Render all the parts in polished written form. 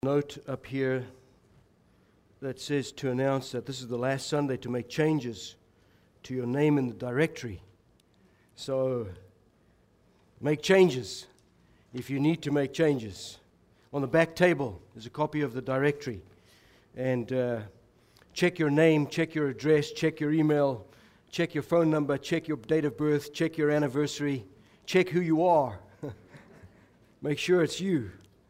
Note up here that says to announce that this is the last Sunday to make changes to your name in the directory. So make changes if you need to make changes. On the back table is a copy of the directory. And check your name, check your address, check your email, check your phone number, check your date of birth, check your anniversary, check who you are. Make sure it's you.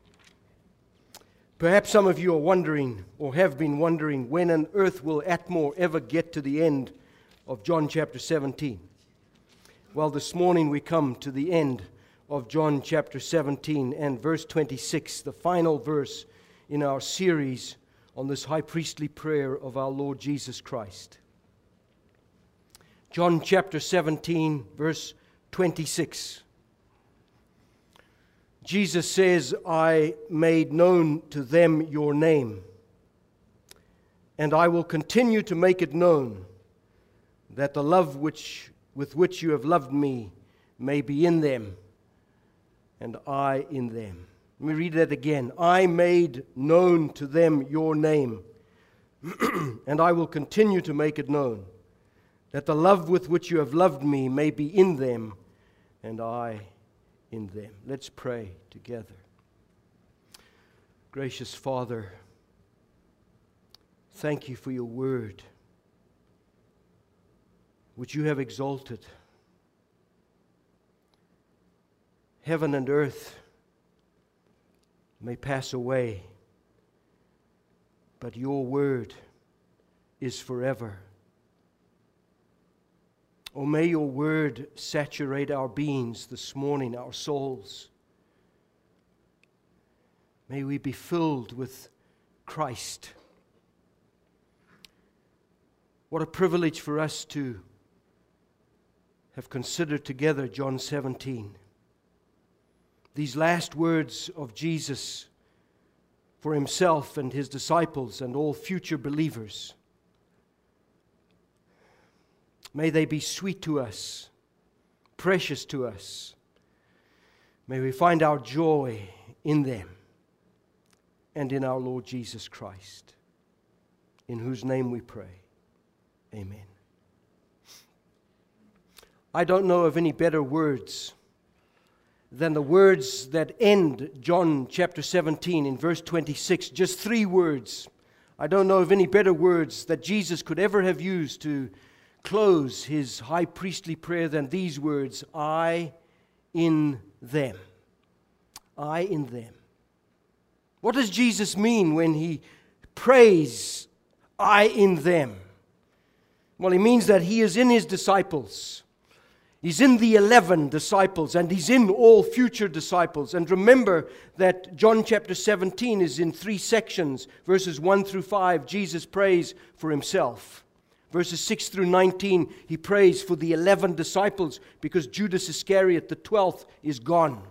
Perhaps some of you are wondering, or have been wondering, when on earth will Atmore ever get to the end of John chapter 17? Well, this morning we come to the end of John chapter 17 and verse 26, the final verse in our series on this high priestly prayer of our Lord Jesus Christ. John chapter 17, verse 26. Jesus says, I made known to them your name, and I will continue to make it known, that the love with which you have loved me may be in them, and I in them. Let me read that again. I made known to them your name, and I will continue to make it known, that the love with which you have loved me may be in them, and I in them. Let's pray together. Gracious Father, thank you for your word, which you have exalted. Heaven and earth may pass away, but your word is forever. Oh, may your word saturate our beings this morning, our souls. May we be filled with Christ. What a privilege for us to have considered together John 17. These last words of Jesus for himself and his disciples and all future believers. May they be sweet to us, precious to us. May we find our joy in them and in our Lord Jesus Christ, in whose name we pray. Amen. I don't know of any better words than the words that end John chapter 17 in verse 26. Just 3 words. I don't know of any better words that Jesus could ever have used to close his high priestly prayer than these words, I in them. I in them. What does Jesus mean when he prays, I in them? Well, he means that he is in his disciples. He's in the 11 disciples, and he's in all future disciples. And remember that John chapter 17 is in 3 sections. Verses 1 through 5, Jesus prays for himself. Verses 6 through 19, he prays for the 11 disciples because Judas Iscariot, the 12th, is gone.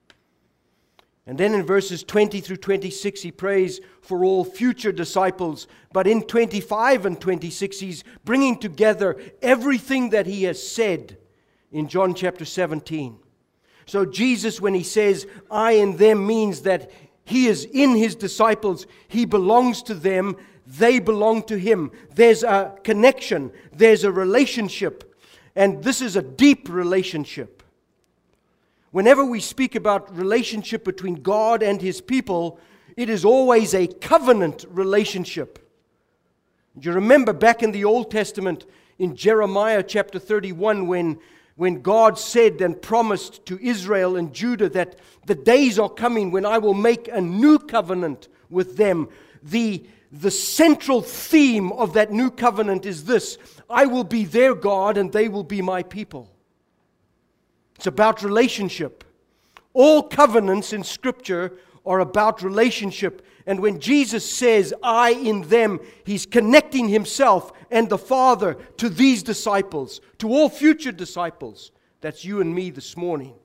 And then in verses 20 through 26, he prays for all future disciples. But in 25 and 26, he's bringing together everything that he has said in John chapter 17. So Jesus, when he says, I in them, means that he is in his disciples. He belongs to them. They belong to him. There's a connection. There's a relationship. And this is a deep relationship. Whenever we speak about relationship between God and his people, it is always a covenant relationship. Do you remember back in the Old Testament, in Jeremiah chapter 31, when God said and promised to Israel and Judah that the days are coming when I will make a new covenant with them. The central theme of that new covenant is this: I will be their God and they will be my people. It's about relationship. All covenants in Scripture are about relationship. And when Jesus says, I in them, he's connecting himself and the Father to these disciples, to all future disciples. That's you and me this morning.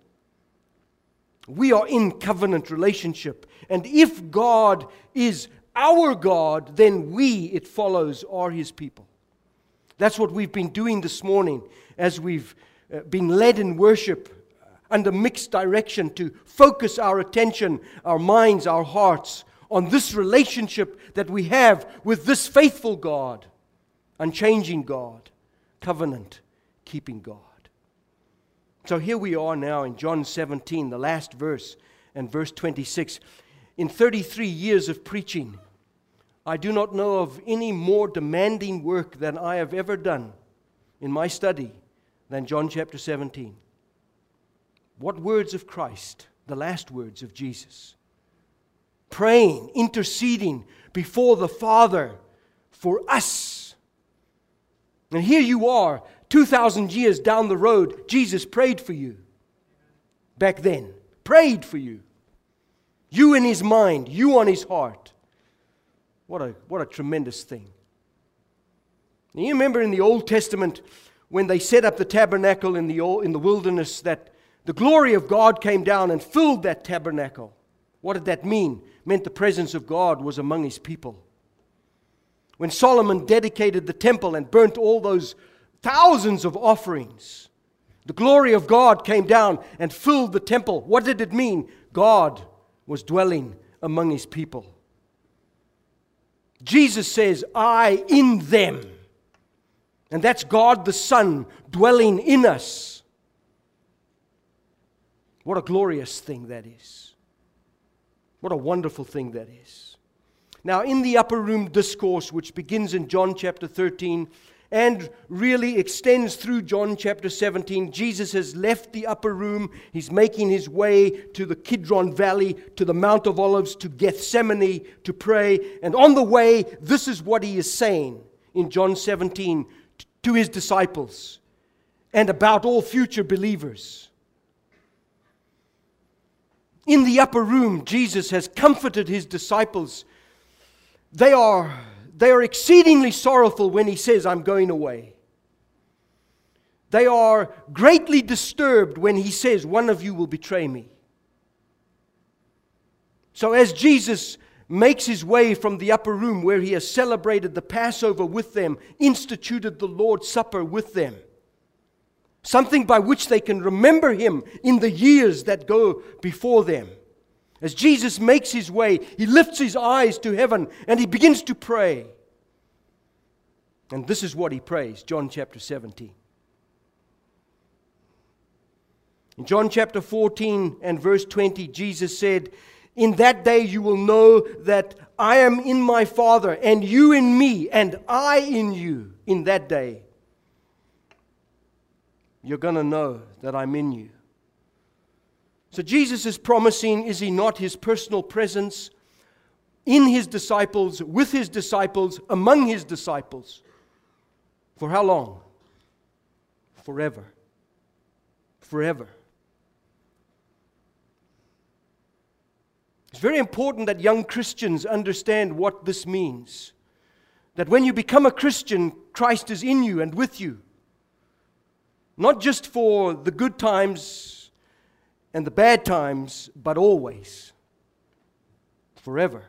We are in covenant relationship. And if God is our God, then we, it follows, are his people. That's what we've been doing this morning as we've been led in worship under mixed direction to focus our attention, our minds, our hearts on this relationship that we have with this faithful God, unchanging God, covenant-keeping God. So here we are now in John 17, the last verse, and verse 26. In 33 years of preaching, I do not know of any more demanding work than I have ever done in my study than John chapter 17. What words of Christ? The last words of Jesus. Praying, interceding before the Father for us. And here you are, 2,000 years down the road, Jesus prayed for you. Back then, prayed for you. You in His mind, you on His heart. What a tremendous thing. And you remember in the Old Testament, when they set up the tabernacle in the wilderness, that the glory of God came down and filled that tabernacle. What did that mean? It meant the presence of God was among His people. When Solomon dedicated the temple and burnt all those thousands of offerings, the glory of God came down and filled the temple. What did it mean? God was dwelling among His people. Jesus says, I in them. And that's God the Son dwelling in us. What a glorious thing that is. What a wonderful thing that is. Now, in the upper room discourse, which begins in John chapter 13 and really extends through John chapter 17, Jesus has left the upper room. He's making His way to the Kidron Valley, to the Mount of Olives, to Gethsemane to pray. And on the way, this is what He is saying in John 17 to His disciples and about all future believers. In the upper room, Jesus has comforted His disciples. They are exceedingly sorrowful when He says, I'm going away. They are greatly disturbed when He says, one of you will betray me. So as Jesus makes His way from the upper room where He has celebrated the Passover with them, instituted the Lord's Supper with them, something by which they can remember Him in the years that go before them. As Jesus makes His way, He lifts His eyes to heaven and He begins to pray. And this is what He prays, John chapter 17. In John chapter 14 and verse 20, Jesus said, in that day you will know that I am in my Father, and you in me, and I in you. In that day, you're going to know that I'm in you. So Jesus is promising, is He not, His personal presence in His disciples, with His disciples, among His disciples. For how long? Forever. Forever. It's very important that young Christians understand what this means. That when you become a Christian, Christ is in you and with you. Not just for the good times and the bad times, but always. Forever.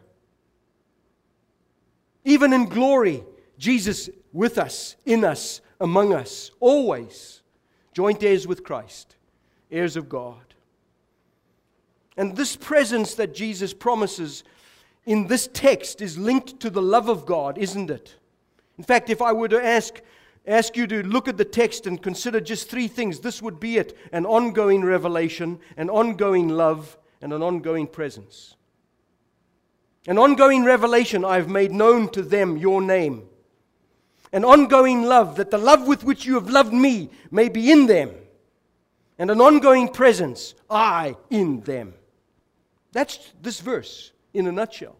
Even in glory, Jesus with us, in us, among us, always. Joint heirs with Christ, heirs of God. And this presence that Jesus promises in this text is linked to the love of God, isn't it? In fact, if I were to ask you to look at the text and consider just three things, this would be it: an ongoing revelation, an ongoing love, and an ongoing presence. An ongoing revelation, I have made known to them your name. An ongoing love, that the love with which you have loved me may be in them. And an ongoing presence, I in them. That's this verse in a nutshell.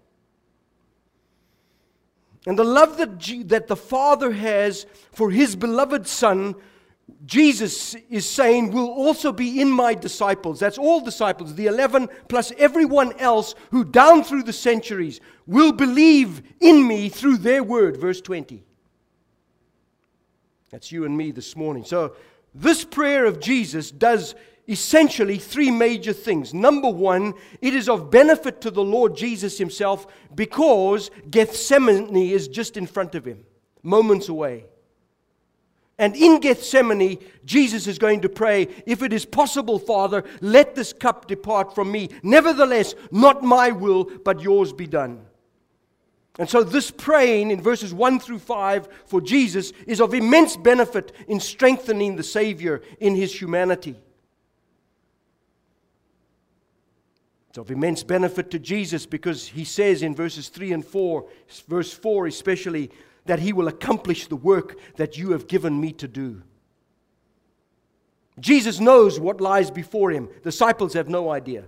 And the love that the Father has for His beloved Son, Jesus is saying, will also be in my disciples. That's all disciples, the 11 plus everyone else who down through the centuries will believe in me through their word. Verse 20. That's you and me this morning. So this prayer of Jesus does essentially three major things. Number one, it is of benefit to the Lord Jesus Himself because Gethsemane is just in front of Him, moments away. And in Gethsemane, Jesus is going to pray, if it is possible, Father, let this cup depart from me. Nevertheless, not my will, but yours be done. And so this praying in verses 1 through 5 for Jesus is of immense benefit in strengthening the Savior in his humanity. It's of immense benefit to Jesus because he says in verses 3 and 4, verse 4 especially, that he will accomplish the work that you have given me to do. Jesus knows what lies before him. Disciples have no idea.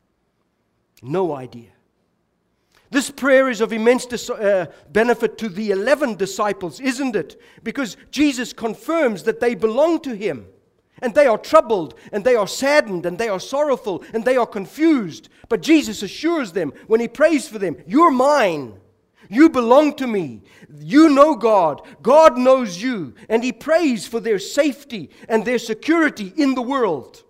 No idea. This prayer is of immense benefit to the 11 disciples, isn't it? Because Jesus confirms that they belong to him. And they are troubled, and they are saddened, and they are sorrowful, and they are confused. But Jesus assures them when he prays for them, you're mine. You belong to me. You know God. God knows you. And he prays for their safety and their security in the world.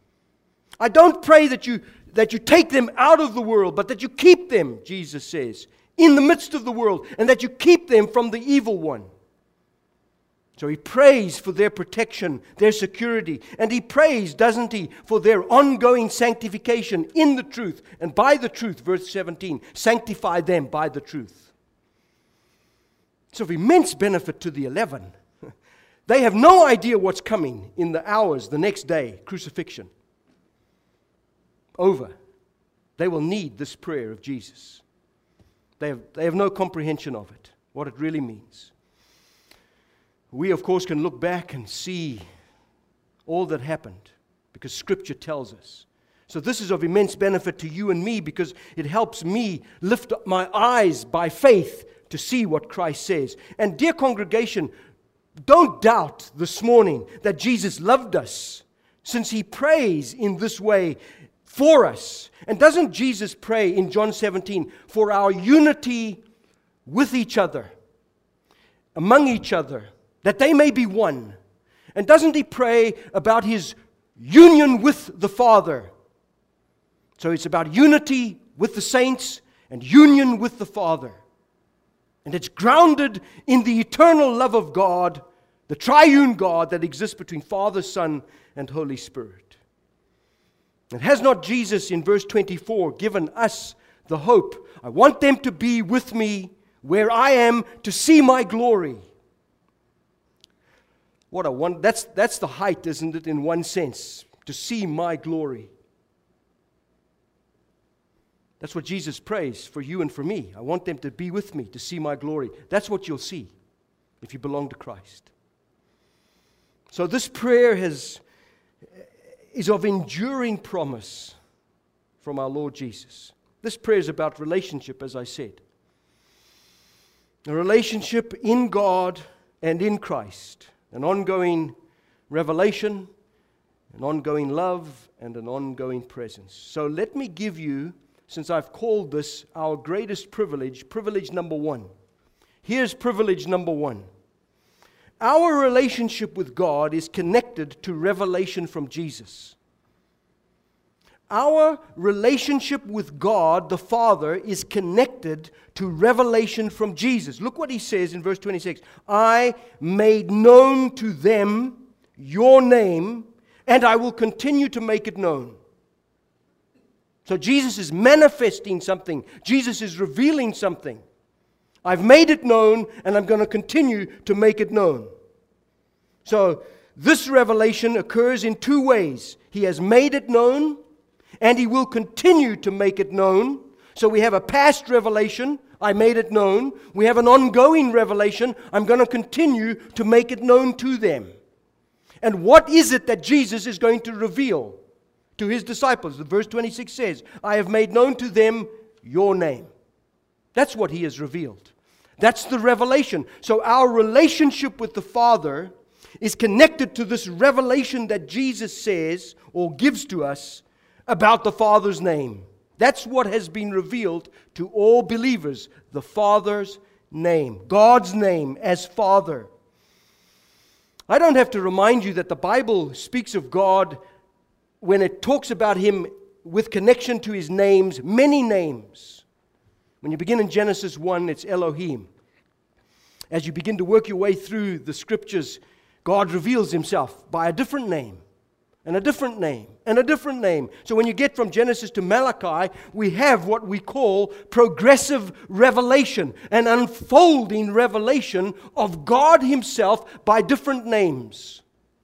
I don't pray that you take them out of the world, but that you keep them, Jesus says, in the midst of the world, and that you keep them from the evil one. So he prays for their protection, their security, and he prays, doesn't he, for their ongoing sanctification in the truth and by the truth, verse 17, sanctify them by the truth. It's of immense benefit to the 11. They have no idea what's coming in the hours, the next day, crucifixion. Over. They will need this prayer of Jesus. They have no comprehension of it, what it really means. We, of course, can look back and see all that happened because Scripture tells us. So this is of immense benefit to you and me because it helps me lift up my eyes by faith to see what Christ says. And dear congregation, don't doubt this morning that Jesus loved us since he prays in this way for us. And doesn't Jesus pray in John 17 for our unity with each other, among each other, that they may be one? And doesn't he pray about his union with the Father? So it's about unity with the saints and union with the Father. And it's grounded in the eternal love of God, the triune God that exists between Father, Son, and Holy Spirit. And has not Jesus in verse 24 given us the hope? I want them to be with me where I am to see my glory. What a one! That's the height, isn't it, in one sense, to see my glory. That's what Jesus prays for you and for me. I want them to be with me, to see my glory. That's what you'll see if you belong to Christ. So this prayer is of enduring promise from our Lord Jesus. This prayer is about relationship, as I said. A relationship in God and in Christ. An ongoing revelation, an ongoing love, and an ongoing presence. So let me give you, since I've called this our greatest privilege, privilege number 1. Here's privilege number 1. Our relationship with God is connected to revelation from Jesus. Our relationship with God, the Father, is connected to revelation from Jesus. Look what he says in verse 26. I made known to them your name, and I will continue to make it known. So Jesus is manifesting something. Jesus is revealing something. I've made it known, and I'm going to continue to make it known. So this revelation occurs in 2 ways. He has made it known, and he will continue to make it known. So we have a past revelation, I made it known. We have an ongoing revelation, I'm going to continue to make it known to them. And what is it that Jesus is going to reveal to his disciples? Verse 26 says, I have made known to them your name. That's what he has revealed. That's the revelation. So our relationship with the Father is connected to this revelation that Jesus says or gives to us about the Father's name. That's what has been revealed to all believers, the Father's name, God's name as Father. I don't have to remind you that the Bible speaks of God when it talks about him with connection to his names, many names. When you begin in Genesis 1, it's Elohim. As you begin to work your way through the scriptures, God reveals himself by a different name, and a different name, and a different name. So when you get from Genesis to Malachi, we have what we call progressive revelation, an unfolding revelation of God himself by different names.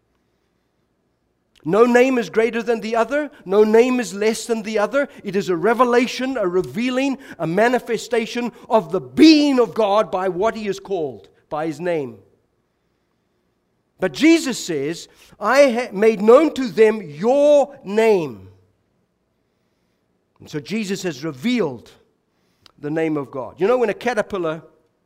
No name is greater than the other. No name is less than the other. It is a revelation, a revealing, a manifestation of the being of God by what he is called, by his name. But Jesus says, I made known to them your name. And so Jesus has revealed the name of God. You know, when a caterpillar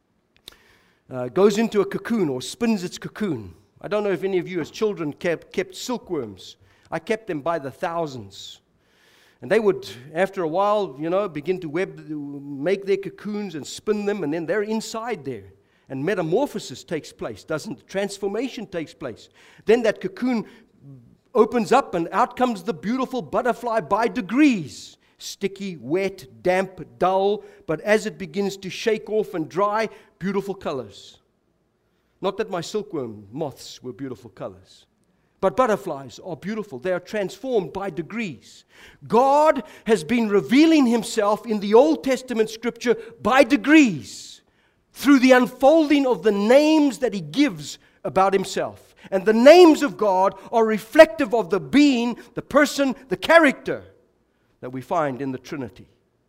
goes into a cocoon or spins its cocoon, I don't know if any of you as children kept silkworms. I kept them by the thousands. And they would, after a while, begin to make their cocoons and spin them, and then they're inside there. And metamorphosis takes place, doesn't it? Transformation takes place. Then that cocoon opens up and out comes the beautiful butterfly by degrees. Sticky, wet, damp, dull, but as it begins to shake off and dry, beautiful colors. Not that my silkworm moths were beautiful colors, but butterflies are beautiful. They are transformed by degrees. God has been revealing himself in the Old Testament scripture by degrees, through the unfolding of the names that he gives about himself. And the names of God are reflective of the being, the person, the character that we find in the Trinity.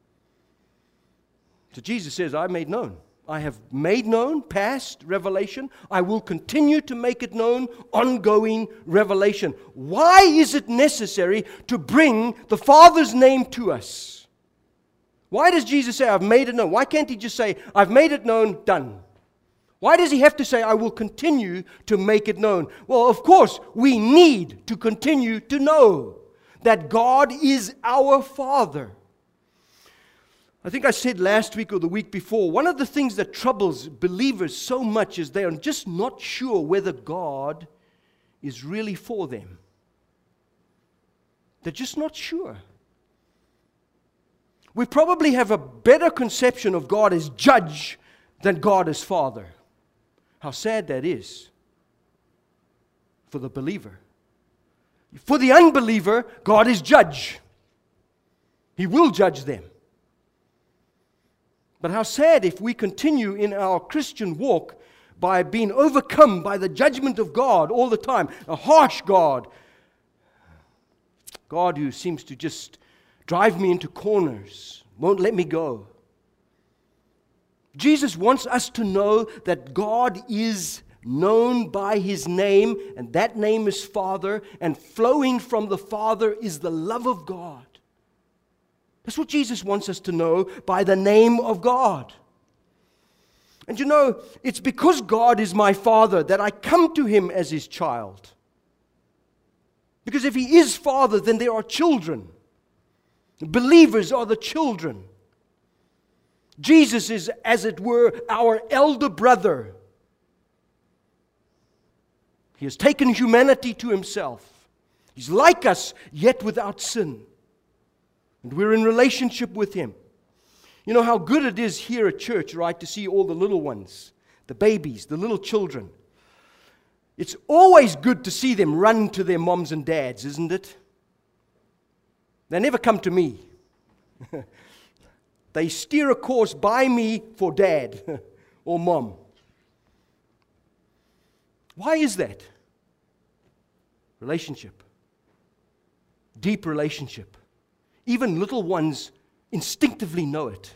So Jesus says, I made known. I have made known, past revelation. I will continue to make it known, ongoing revelation. Why is it necessary to bring the Father's name to us? Why does Jesus say, I've made it known? Why can't he just say, I've made it known, done? Why does he have to say, I will continue to make it known? Well, of course, we need to continue to know that God is our Father. I think I said last week or the week before, one of the things that troubles believers so much is they are just not sure whether God is really for them. They're just not sure. We probably have a better conception of God as judge than God as Father. How sad that is for the believer. For the unbeliever, God is judge. He will judge them. But how sad if we continue in our Christian walk by being overcome by the judgment of God all the time. A harsh God. God who seems to just drive me into corners, won't let me go. Jesus wants us to know that God is known by his name, and that name is Father, and flowing from the Father is the love of God. That's what Jesus wants us to know by the name of God. And it's because God is my Father that I come to him as his child. Because if he is Father, then there are children. Believers are the children. Jesus is, as it were, our elder brother. He has taken humanity to himself. He's like us, yet without sin. And we're in relationship with him. You know how good it is here at church, right, to see all the little ones, the babies, the little children. It's always good to see them run to their moms and dads, isn't it? They never come to me. They steer a course by me for dad or mom. Why is that? Relationship. Deep relationship. Even little ones instinctively know it.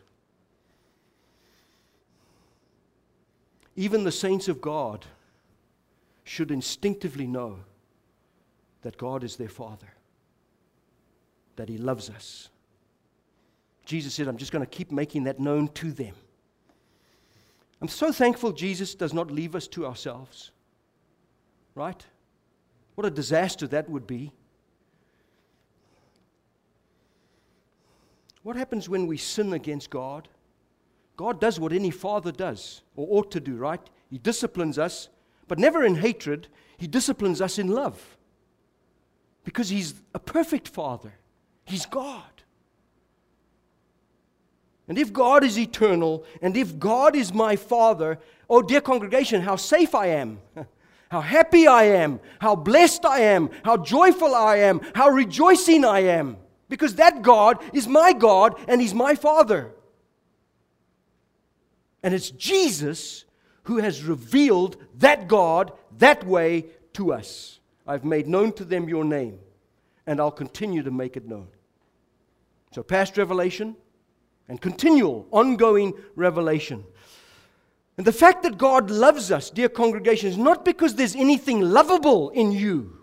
Even the saints of God should instinctively know that God is their Father, that he loves us. Jesus said, I'm just going to keep making that known to them. I'm so thankful Jesus does not leave us to ourselves. Right? What a disaster that would be. What happens when we sin against God? God does what any father does, or ought to do, right? He disciplines us, but never in hatred. He disciplines us in love. Because he's a perfect father. He's God. And if God is eternal, and if God is my Father, oh dear congregation, how safe I am. how happy I am, how blessed I am, how joyful I am, how rejoicing I am. Because that God is my God and He's my Father. And it's Jesus who has revealed that God that way to us. I've made known to them your name, and I'll continue to make it known. So past revelation and continual, ongoing revelation. And the fact that God loves us, dear congregation, is not because there's anything lovable in you.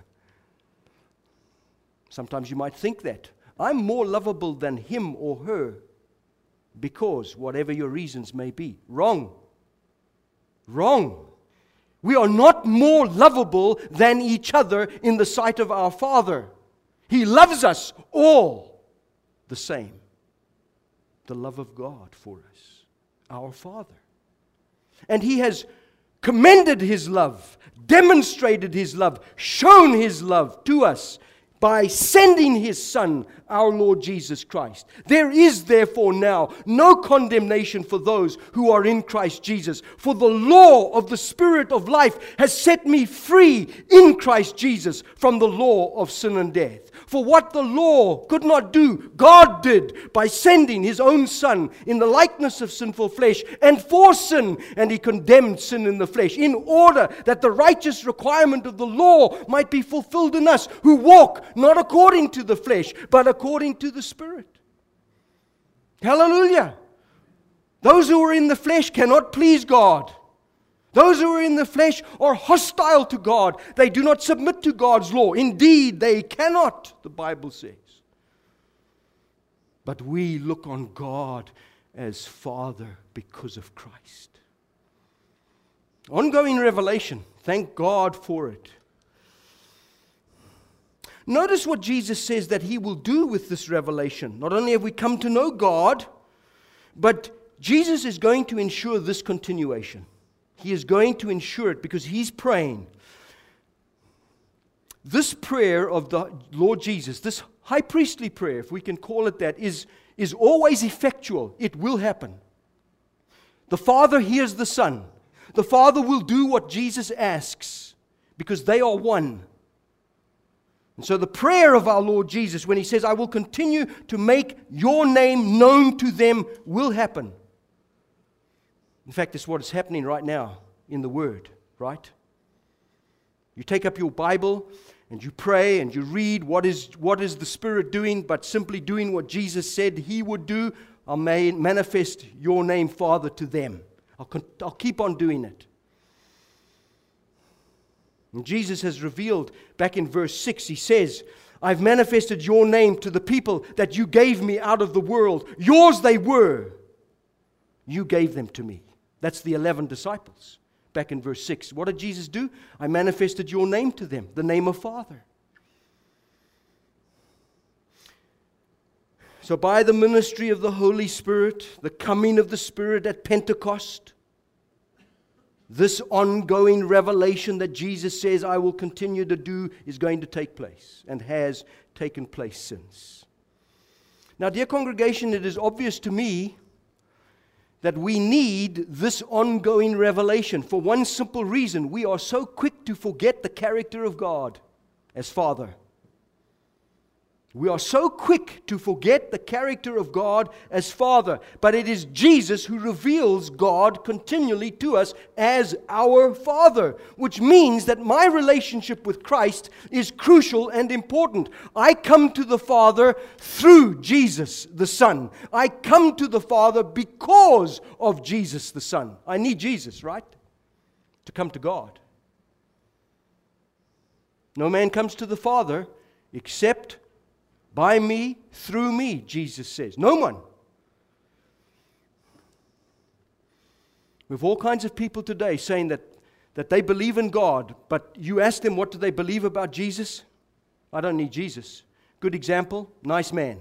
Sometimes you might think that. I'm more lovable than him or her because whatever your reasons may be. Wrong. Wrong. We are not more lovable than each other in the sight of our Father. He loves us all the same. The love of God for us, our Father. And He has commended His love, demonstrated His love, shown His love to us by sending His Son, our Lord Jesus Christ. There is therefore now no condemnation for those who are in Christ Jesus. For the law of the Spirit of life has set me free in Christ Jesus from the law of sin and death. For what the law could not do, God did by sending His own Son in the likeness of sinful flesh and for sin, and He condemned sin in the flesh, in order that the righteous requirement of the law might be fulfilled in us who walk not according to the flesh, but according to the Spirit. Hallelujah! Those who are in the flesh cannot please God. Those who are in the flesh are hostile to God. They do not submit to God's law. Indeed, they cannot, the Bible says. But we look on God as Father because of Christ. Ongoing revelation. Thank God for it. Notice what Jesus says that He will do with this revelation. Not only have we come to know God, but Jesus is going to ensure this continuation. He is going to ensure it because He's praying. This prayer of the Lord Jesus, this high priestly prayer, if we can call it that, is always effectual. It will happen. The Father hears the Son. The Father will do what Jesus asks because they are one. And so the prayer of our Lord Jesus, when He says, I will continue to make your name known to them, will happen. In fact, it's what is happening right now in the Word, right? You take up your Bible and you pray and you read what is the Spirit doing, but simply doing what Jesus said He would do. I'll manifest your name, Father, to them. I'll keep on doing it. And Jesus has revealed, back in verse 6, He says, I've manifested your name to the people that you gave me out of the world. Yours they were. You gave them to me. That's the 11 disciples. Back in verse 6. What did Jesus do? I manifested your name to them, the name of Father. So by the ministry of the Holy Spirit, the coming of the Spirit at Pentecost, this ongoing revelation that Jesus says I will continue to do is going to take place and has taken place since. Now, dear congregation, it is obvious to me that we need this ongoing revelation for one simple reason. We are so quick to forget the character of God as Father. We are so quick to forget the character of God as Father. But it is Jesus who reveals God continually to us as our Father, which means that my relationship with Christ is crucial and important. I come to the Father through Jesus the Son. I come to the Father because of Jesus the Son. I need Jesus, right? To come to God. No man comes to the Father except by me, through me, Jesus says. No one. We have all kinds of people today saying that they believe in God, but you ask them what do they believe about Jesus? I don't need Jesus. Good example, nice man.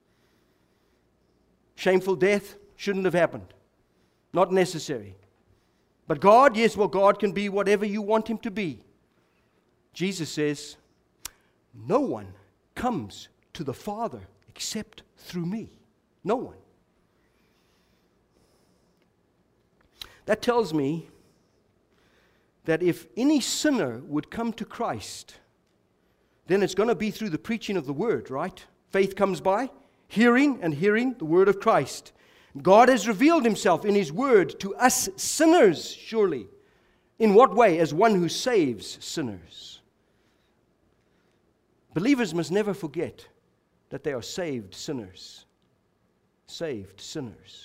Shameful death, shouldn't have happened. Not necessary. But God, yes, well, God can be whatever you want Him to be. Jesus says, no one comes to the Father except through me. No one. That tells me that if any sinner would come to Christ, then it's going to be through the preaching of the Word, right? Faith comes by hearing, and hearing the Word of Christ. God has revealed Himself in His Word to us sinners, surely. In what way? As one who saves sinners. Believers must never forget that they are saved sinners. Saved sinners.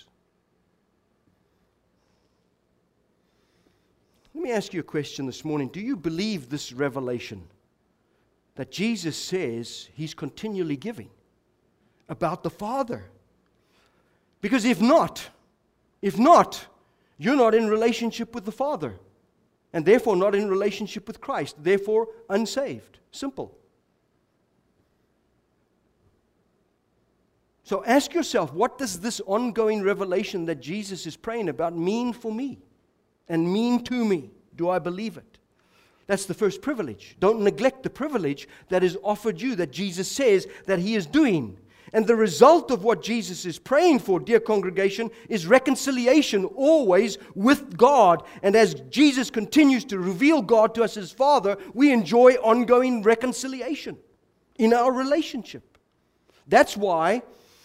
Let me ask you a question this morning. Do you believe this revelation that Jesus says He's continually giving about the Father? Because if not, you're not in relationship with the Father, and therefore not in relationship with Christ, therefore unsaved. Simple. So ask yourself, what does this ongoing revelation that Jesus is praying about mean for me and mean to me? Do I believe it? That's the first privilege. Don't neglect the privilege that is offered you, that Jesus says that He is doing. And the result of what Jesus is praying for, dear congregation, is reconciliation always with God. And as Jesus continues to reveal God to us as Father, we enjoy ongoing reconciliation in our relationship. That's why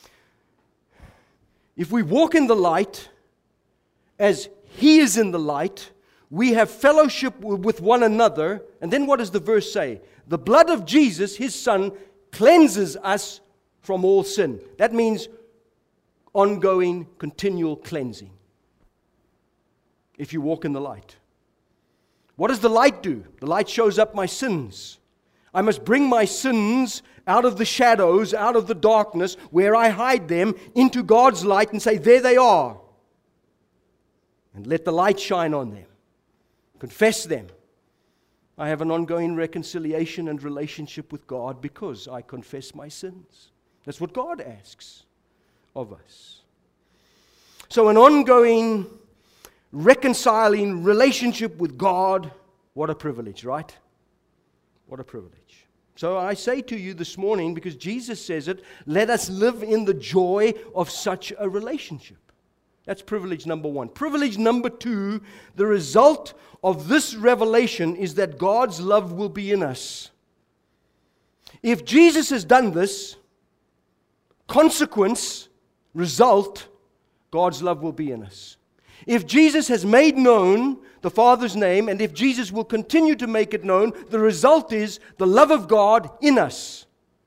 if we walk in the light as He is in the light, we have fellowship with one another. And then what does the verse say? The blood of Jesus, His Son, cleanses us from all sin. That means ongoing, continual cleansing. If you walk in the light. What does the light do? The light shows up my sins. I must bring my sins out of the shadows, out of the darkness, where I hide them, into God's light and say, there they are. And let the light shine on them. Confess them. I have an ongoing reconciliation and relationship with God because I confess my sins. That's what God asks of us. So an ongoing, reconciling relationship with God, what a privilege, right? What a privilege. So I say to you this morning, because Jesus says it, let us live in the joy of such a relationship. That's privilege number one. Privilege number two, the result of this revelation is that God's love will be in us. If Jesus has done this, consequence, result, God's love will be in us. If Jesus has made known the Father's name, and if Jesus will continue to make it known, the result is the love of God in us.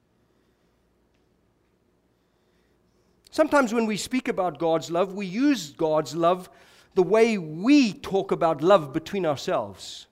Sometimes when we speak about God's love, we use God's love the way we talk about love between ourselves.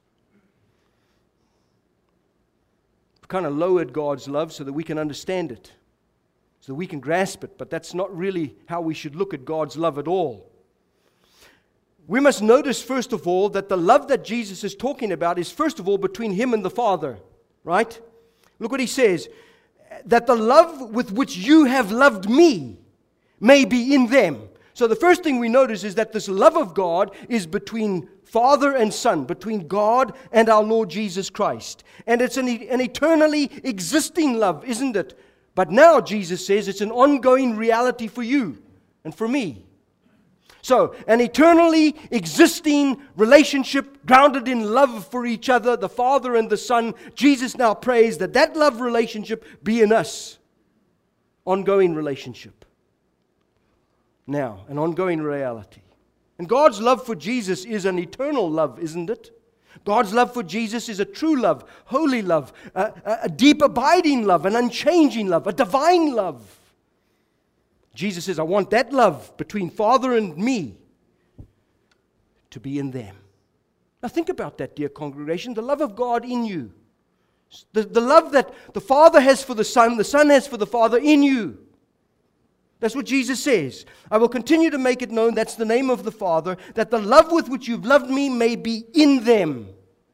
We've kind of lowered God's love so that we can understand it, so that we can grasp it, but that's not really how we should look at God's love at all. We must notice, first of all, that the love that Jesus is talking about is, first of all, between Him and the Father, right? Look what He says, that the love with which you have loved me may be in them. So the first thing we notice is that this love of God is between Father and Son, between God and our Lord Jesus Christ. And it's an eternally existing love, isn't it? But now Jesus says it's an ongoing reality for you and for me. So, an eternally existing relationship grounded in love for each other, the Father and the Son. Jesus now prays that that love relationship be in us. Ongoing relationship. Now, an ongoing reality. And God's love for Jesus is an eternal love, isn't it? God's love for Jesus is a true love, holy love, a deep abiding love, an unchanging love, a divine love. Jesus says, I want that love between Father and me to be in them. Now think about that, dear congregation, the love of God in you. The love that the Father has for the Son has for the Father in you. That's what Jesus says. I will continue to make it known, that's the name of the Father, that the love with which you've loved me may be in them.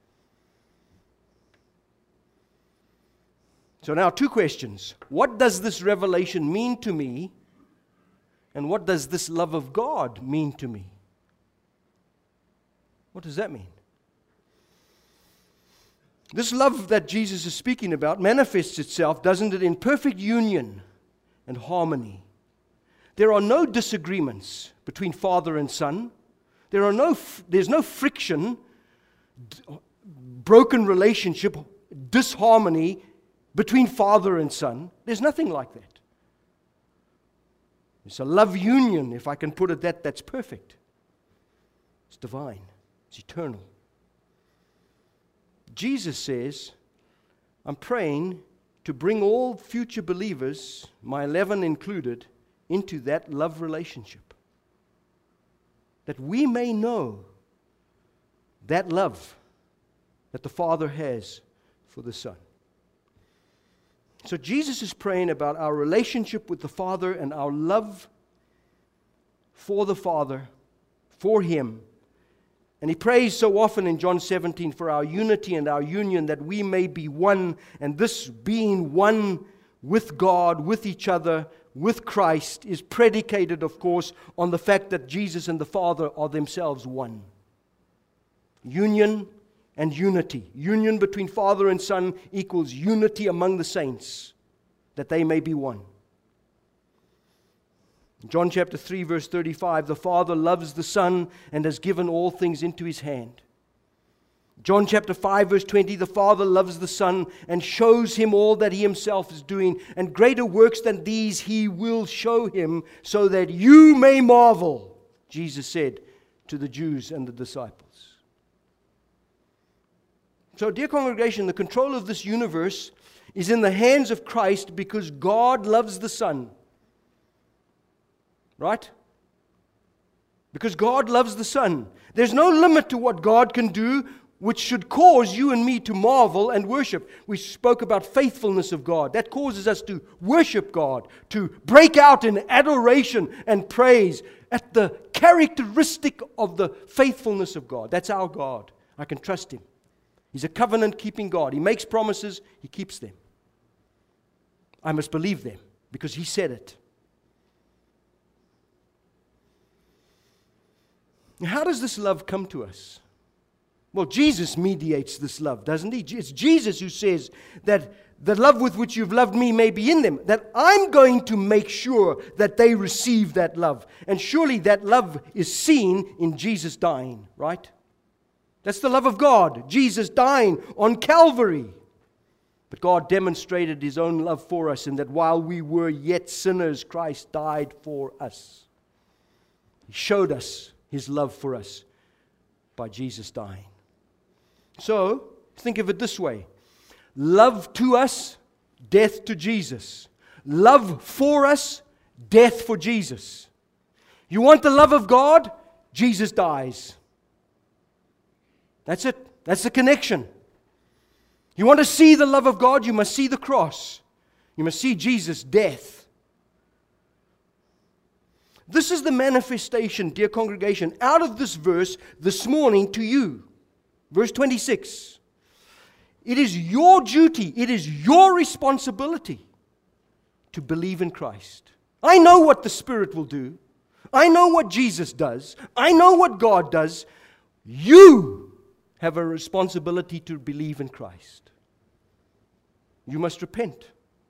So now 2 questions. What does this revelation mean to me? And what does this love of God mean to me? What does that mean? This love that Jesus is speaking about manifests itself, doesn't it, in perfect union and harmony. There are no disagreements between Father and Son. There's no friction. broken relationship, disharmony between father and son. There's nothing like that. It's a love union, if I can put it that's perfect. It's divine. It's eternal. Jesus says, I'm praying to bring all future believers, my 11 included, into that love relationship. That we may know that love that the Father has for the Son. So Jesus is praying about our relationship with the Father and our love for the Father, for Him. And He prays so often in John 17 for our unity and our union, that we may be one, and this being one with God, with each other, with Christ, is predicated, of course, on the fact that Jesus and the Father are themselves one. Union and unity. Union between Father and Son equals unity among the saints, that they may be one. John chapter 3 verse 35, the Father loves the Son and has given all things into His hand. John chapter 5 verse 20, the Father loves the Son and shows Him all that He Himself is doing, and greater works than these He will show Him, so that you may marvel, Jesus said to the Jews and the disciples. So, dear congregation, the control of this universe is in the hands of Christ, because God loves the Son. Right? Because God loves the Son. There's no limit to what God can do which should cause you and me to marvel and worship. We spoke about faithfulness of God. That causes us to worship God, to break out in adoration and praise at the characteristic of the faithfulness of God. That's our God. I can trust Him. He's a covenant-keeping God. He makes promises, He keeps them. I must believe them because He said it. How does this love come to us? Well, Jesus mediates this love, doesn't He? It's Jesus who says that the love with which you've loved me may be in them, that I'm going to make sure that they receive that love. And surely that love is seen in Jesus dying, right? That's the love of God, Jesus dying on Calvary. But God demonstrated His own love for us in that while we were yet sinners, Christ died for us. He showed us His love for us by Jesus dying. So, think of it this way. Love to us, death to Jesus. Love for us, death for Jesus. You want the love of God? Jesus dies. That's it. That's the connection. You want to see the love of God? You must see the cross. You must see Jesus' death. This is the manifestation, dear congregation, out of this verse this morning to you. Verse 26. It is your duty, it is your responsibility to believe in Christ. I know what the Spirit will do. I know what Jesus does. I know what God does. You have a responsibility to believe in Christ. You must repent.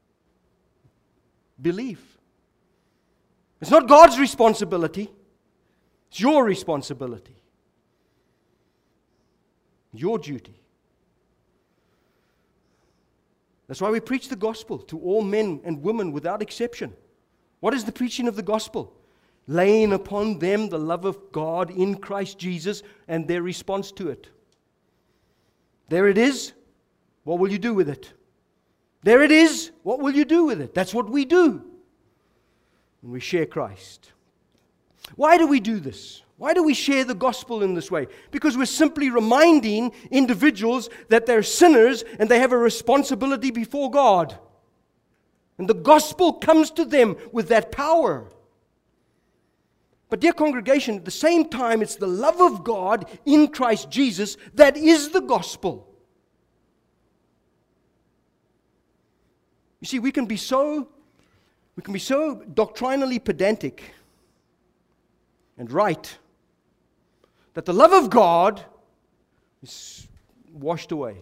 Believe. It's not God's responsibility. It's your responsibility. Your duty. That's why we preach the gospel to all men and women without exception. What is the preaching of the gospel? Laying upon them the love of God in Christ Jesus and their response to it. There it is. What will you do with it? There it is. What will you do with it? That's what we do. And we share Christ. Why do we do this? Why do we share the gospel in this way? Because we're simply reminding individuals that they're sinners and they have a responsibility before God. And the gospel comes to them with that power. But dear congregation, at the same time, it's the love of God in Christ Jesus that is the gospel. You see, we can be so doctrinally pedantic and right that the love of God is washed away.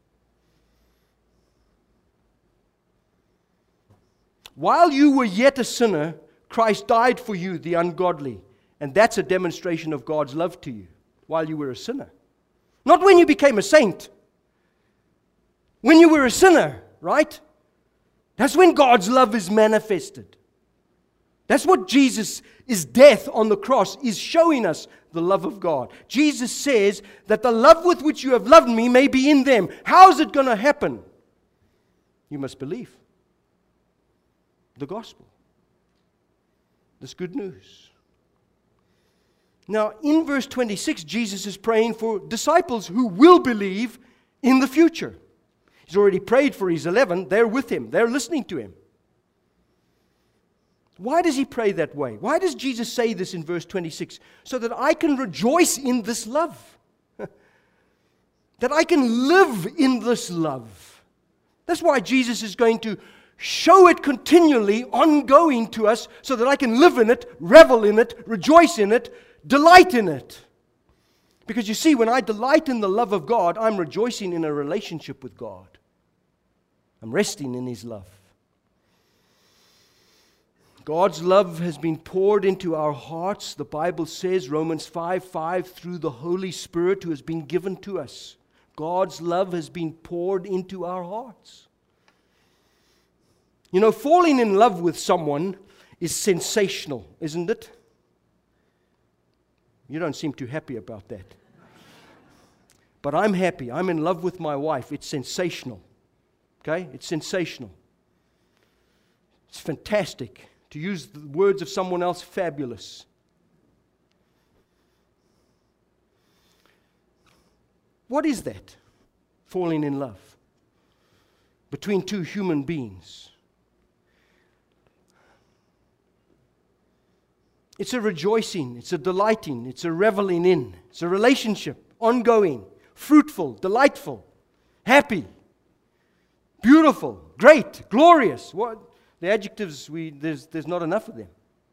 While you were yet a sinner, Christ died for you, the ungodly. And that's a demonstration of God's love to you while you were a sinner. Not when you became a saint. When you were a sinner, right? That's when God's love is manifested. That's what Jesus' death on the cross is showing us, the love of God. Jesus says that the love with which you have loved me may be in them. How is it going to happen? You must believe the gospel, this good news. Now, in verse 26, Jesus is praying for disciples who will believe in the future. He's already prayed for his 11. They're with him. They're listening to him. Why does he pray that way? Why does Jesus say this in verse 26? So that I can rejoice in this love. That I can live in this love. That's why Jesus is going to show it continually, ongoing to us, so that I can live in it, revel in it, rejoice in it, delight in it. Because you see, when I delight in the love of God, I'm rejoicing in a relationship with God. I'm resting in his love. God's love has been poured into our hearts, the Bible says, Romans 5:5, through the Holy Spirit who has been given to us. God's love has been poured into our hearts. You know, falling in love with someone is sensational, isn't it? You don't seem too happy about that. But I'm happy. I'm in love with my wife. It's sensational. Okay? It's sensational. It's fantastic. To use the words of someone else, fabulous. What is that? Falling in love between two human beings. It's a rejoicing, it's a delighting, it's a reveling in. It's a relationship, ongoing, fruitful, delightful, happy, beautiful, great, glorious. What? The adjectives, there's not enough of them.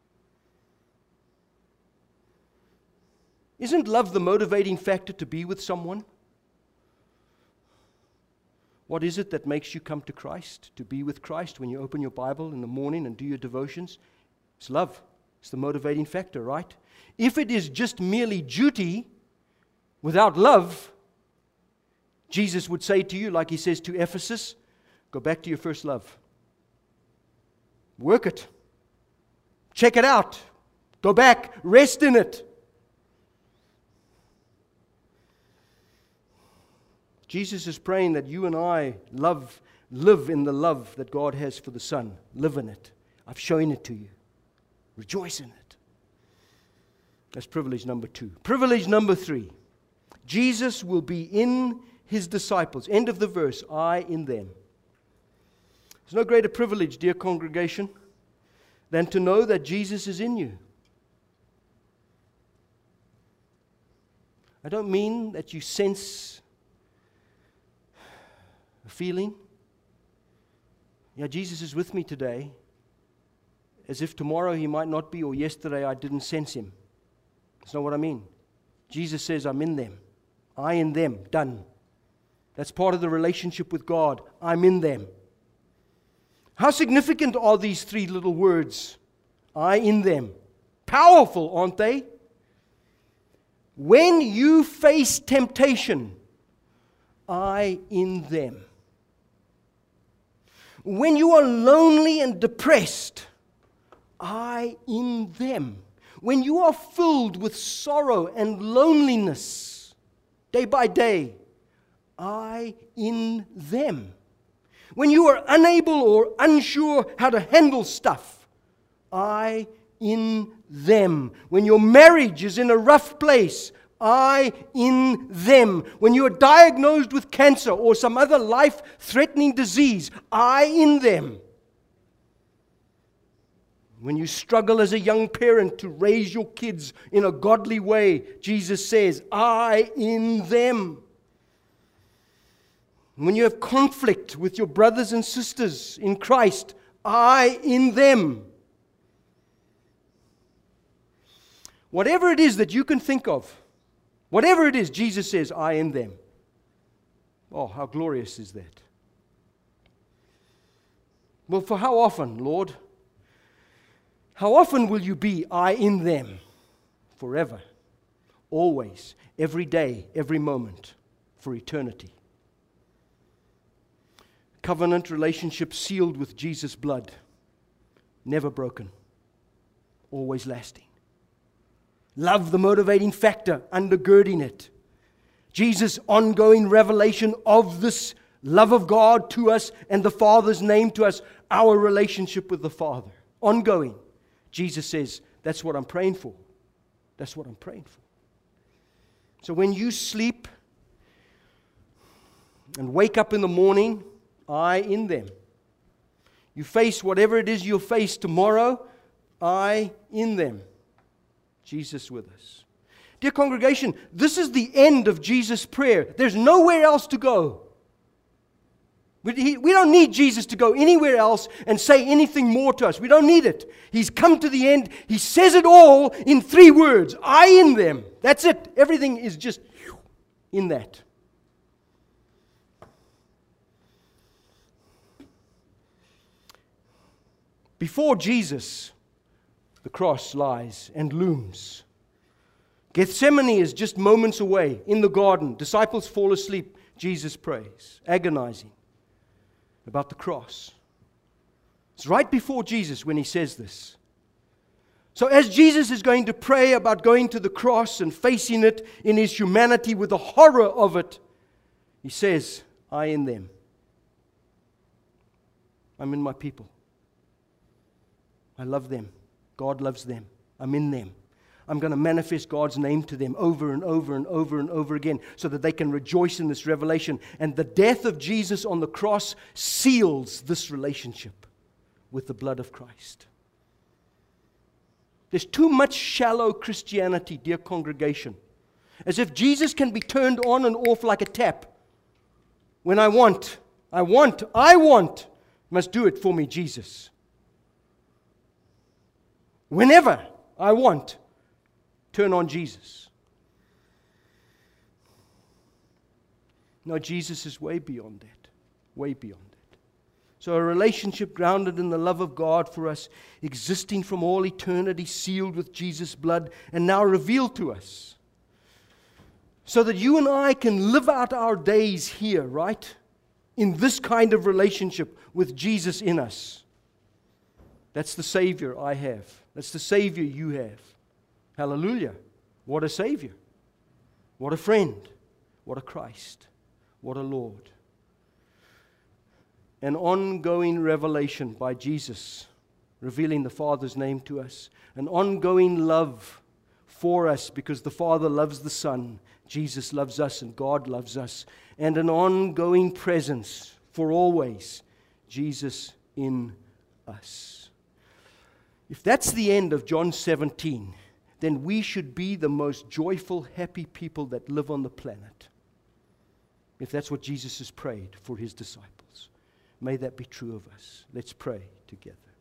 Isn't love the motivating factor to be with someone? What is it that makes you come to Christ, to be with Christ when you open your Bible in the morning and do your devotions? It's love. It's the motivating factor, right? If it is just merely duty without love, Jesus would say to you, like he says to Ephesus, go back to your first love. Work it. Check it out. Go back. Rest in it. Jesus is praying that you and I live in the love that God has for the Son. Live in it. I've shown it to you. Rejoice in it. That's privilege number 2. Privilege number 3. Jesus will be in his disciples. End of the verse. I in them. There's no greater privilege, dear congregation, than to know that Jesus is in you. I don't mean that you sense a feeling. Yeah, Jesus is with me today, as if tomorrow he might not be, or yesterday I didn't sense him. That's not what I mean. Jesus says, I'm in them. I in them. Done. That's part of the relationship with God. I'm in them. How significant are these 3 little words? I in them. Powerful, aren't they? When you face temptation, I in them. When you are lonely and depressed, I in them. When you are filled with sorrow and loneliness, day by day, I in them. When you are unable or unsure how to handle stuff, I in them. When your marriage is in a rough place, I in them. When you are diagnosed with cancer or some other life-threatening disease, I in them. When you struggle as a young parent to raise your kids in a godly way, Jesus says, I in them. When you have conflict with your brothers and sisters in Christ, I in them. Whatever it is that you can think of, whatever it is, Jesus says, I in them. Oh, how glorious is that? Well, for how often, Lord? How often will you be I in them? Forever. Always. Every day. Every moment. for eternity. Covenant relationship sealed with Jesus' blood, never broken, always lasting. Love, the motivating factor undergirding it. Jesus' ongoing revelation of this love of God to us and the Father's name to us, our relationship with the Father. Ongoing. Jesus says, that's what I'm praying for. That's what I'm praying for. So when you sleep and wake up in the morning, I in them. You face whatever it is you'll face tomorrow, I in them. Jesus with us. Dear congregation, this is the end of Jesus' prayer. There's nowhere else to go. We don't need Jesus to go anywhere else and say anything more to us. We don't need it. He's come to the end. He says it all in 3 words. I in them. That's it. Everything is just in that. Before Jesus, the cross lies and looms. Gethsemane is just moments away in the garden. Disciples fall asleep. Jesus prays, agonizing about the cross. It's right before Jesus when he says this. So as Jesus is going to pray about going to the cross and facing it in his humanity with the horror of it, he says, I in them. I'm in my people. I love them. God loves them. I'm in them. I'm going to manifest God's name to them over and over and over and over again so that they can rejoice in this revelation. And the death of Jesus on the cross seals this relationship with the blood of Christ. There's too much shallow Christianity, dear congregation. As if Jesus can be turned on and off like a tap. When I want. Must do it for me, Jesus. Whenever I want. Turn on Jesus. No, Jesus is way beyond that. Way beyond that. So a relationship grounded in the love of God for us, existing from all eternity, sealed with Jesus' blood, and now revealed to us. So that you and I can live out our days here, right? In this kind of relationship with Jesus in us. That's the Savior I have. That's the Savior you have. Hallelujah. What a Savior. What a friend. What a Christ. What a Lord. An ongoing revelation by Jesus, revealing the Father's name to us. An ongoing love for us because the Father loves the Son. Jesus loves us and God loves us. And an ongoing presence for always. Jesus in us. If that's the end of John 17, then we should be the most joyful, happy people that live on the planet. If that's what Jesus has prayed for his disciples. May that be true of us. Let's pray together.